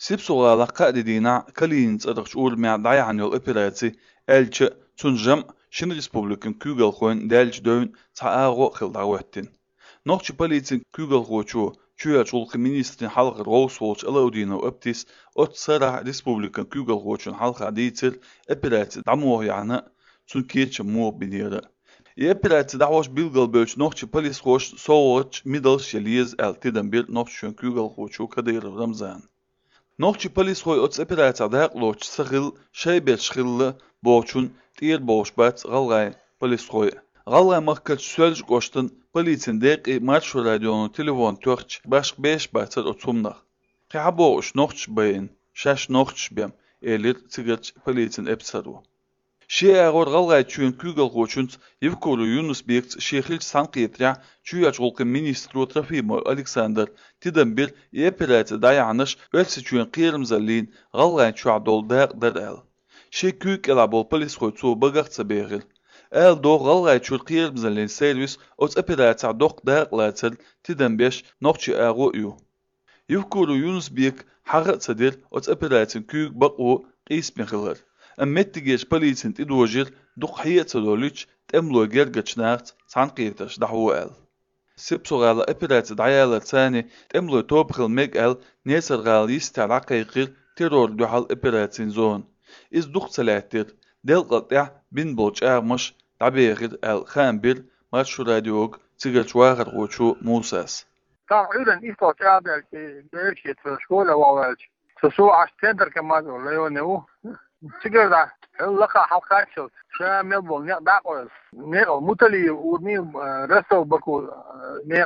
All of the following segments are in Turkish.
Sipsuğalaqqa dediğina kalin tsarıqç ulmaya dayan yol operasi elçi tunjam Şin Respublikan Kügel koyun delç dövün saago xılda wettin. Noqçı polisin Kügel koçu Çüya çulqı ministrin halqı Roswolch alaudino optis ot sara Respublikan Kügel koçun halqa diitir operasi damuo yani tsunkirçi muo biniri. Operasi dawoş bilgal bölç noqçı polis koç soğuç middle şeliz eltiden bir noqçı Kügel koçu kadir Ramzan. Noqçı polis koy ots operasiya daqloç sığıl şeyber şığıllı boçun tiir boş bat galgay polis koy. Galgay maqkal sölj qoştun polisin deqi marşu radionu telefon törç baş 5 batır otumnaq. Qa boş noqç bayin şaş noqç bem elir tigirç polisin epsaru. Şe ağır galgay çün Kügel qoçunt Yevkolu Yunus Bekts şehil sanqiyetya çüyaç olqı ministru Trofimo Alexander Tidembir operasiya dayanış ölsi çün qiyrimzalin galgay çuadol daq el. Şe kük elabol polis qoytsu bagaqsa beğil. El do galgay çün qiyrimzalin servis ots operasiya doq daq latsel Tidembeş noqçı ağu yu. Yevkolu Yunus Bek hağı sadir ots operasiya kük baqu qismin xılır. Ammettigeç polisin idojir duqhiyat sadoliç temlo gergaçnaht sanqiyetaş dahu el. Sipsuğala operasiya dayalar sani temlo topxil meg el nesargal yistalaqayqir terror duhal operasiyin zon. Iz duq salattir del qatya bin bolç ağmış tabiğir el khambir marşu radiog sigaç waqar qoçu Musas. طبعا إيش قاعد بيش يتفشكول وواج تسوع عشتندر كمان ولا يونيو تقدر لقى حلقات شو شامل بول نيق داقول نيق متلي وني رسو بكو نيق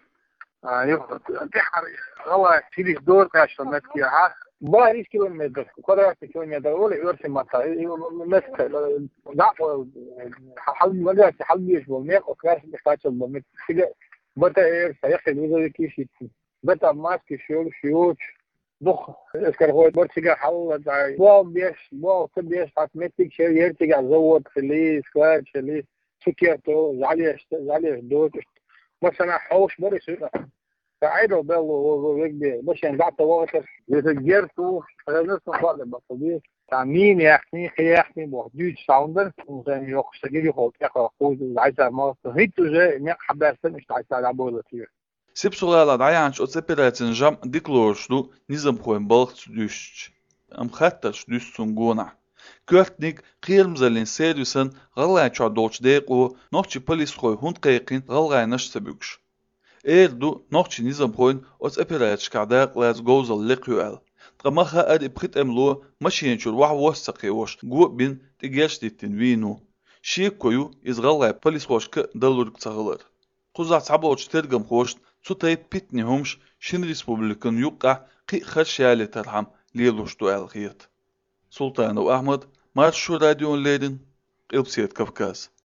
يقول تحر هو تيجي دور كاش تمسكي ها بايش كيلومتر قدرت كيلومتر ولا يرسم متى مسك داقول حل مجال حل يش بول نيق وكاش بحتاج بول نيق بتا ايه سيخل وزي كيشي بتا ماسك شيوش ضخ اسكر هو برتجع حول زي بو تبيش حتمتك شيء يرتجع زود خليه سكواد خليه سكيتو زعلي دوت مثلا حوش بريس ساعده بيلو ويجي مش ينقعت وقتر يتجرتو فلازم نصل بالصديق مين يحني خيحني بوحدود ساوندر وزي يوخ سجلي خالص يقرأ خوز عايزة ما هيتو زي نيق حباسن مش عايزة لعبوا لطير Sipsuğala dayanç ots operasin jam dikloşlu nizam koyun balıqçı düşç. Amxattaş düşsün gona. Körtnik qiyirmzalin servisin galgay çadolç deqo noqçı polis koy hund qayqin galgay naş sabükş. Erdu noqçı nizam koyun ots operasiya qadaq laz gozal liqyuel. Qamaha adi bqit emlo maşinçur wah wasaqewoş gu bin tigerştitin vinu. Şi koyu iz galgay polis qoşqı dalurq çağılır. Quzat saboç tergam qoş Sutay pitnihumş Şin Respublikan yuqqa qi xarşali tarham leluştu alğiyat. Sultanov Ahmed Marşu Radyon Ledin Qilpsiyat Kafkaz.